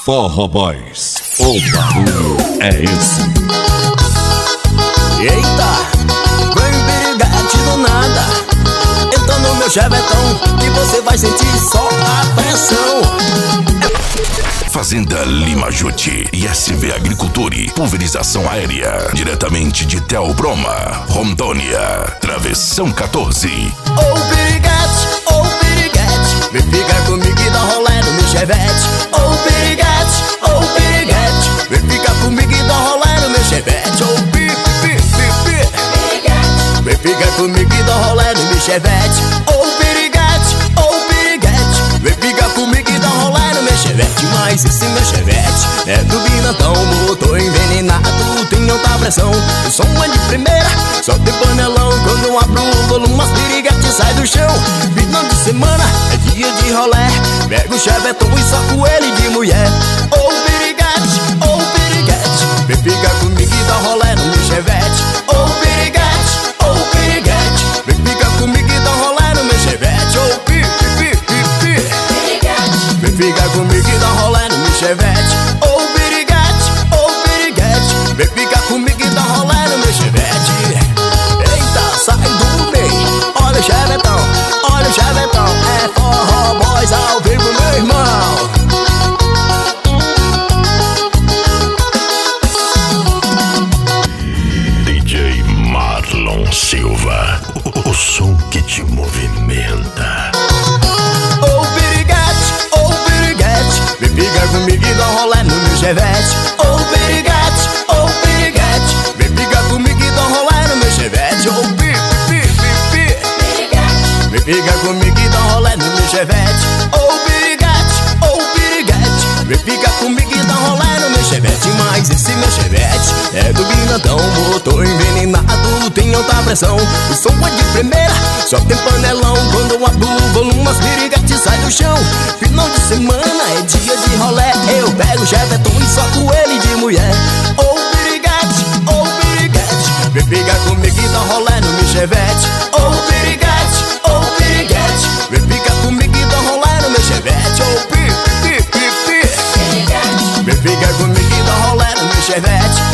Forró Boys, o barulho é esse. Eita, vem piriguete do nada. Entra no meu chevetão e você vai sentir só a pressão. Fazenda Lima Jute e SV Agriculture, pulverização aérea, diretamente de Teobroma, Rondônia, Travessão 14. Ô piriguete, vem ficar comigo e dá rolé no meu chevette. Ô piriguete, vem ficar comigo e dá rolé no meu chevette. Ô piriguete, vem ficar comigo e dá rolé no meu chevette. Ô piriguete, vem ficar comigo e dá rolé no meu chevette. Mas esse meu chevette é do Binatão, motor envenenado, tem alta pressão, o som é de primeira, só tem panelão. Quando eu abro o volume, as piriguetes saem do chão. Final de semana é dia de rolé, pego o chevetão e saco ele de mulher. Ô piriguete, vem ficar comigo e dá rolé no meu chevette. Ô piriguete, vem ficar comigo e dá rolé no meu chevette. Ô piriguete, vem ficar comigo e dá rolé no meu chevette. Ô piriguete, vem ficar comigo e dá rolé no meu chevette. Eita, sai do meio, olha o chevetão, é Forró Boys ao vivo, meu irmão. DJ Marlon Silva, o som que te movimenta. Ô piriguete, vem ficar comigo e dá rolé no meu chevette. Ô piriguete, vem ficar comigo e dá rolé no meu chevette. Ô piriguete, vem ficar comigo e dá rolé no meu chevette. Ô piriguete, vem ficar comigo e dá rolé no meu chevette. Mas esse meu chevette é do Binatão, motor envenenado, tem alta pressão, o som é de primeira, só tem panelão. Quando eu abro o volume, as piriguetes saem do chão. Final de semana é dia de rolé, eu pego o chevetão e soco ele de mulher. Ô piriguete, vem ficar comigo e dá rolé no meu chevette. Ô piriguete, vem ficar comigo e dá rolé no meu chevette. Ô piriguete, vem ficar comigo e dá rolé no meu chevette.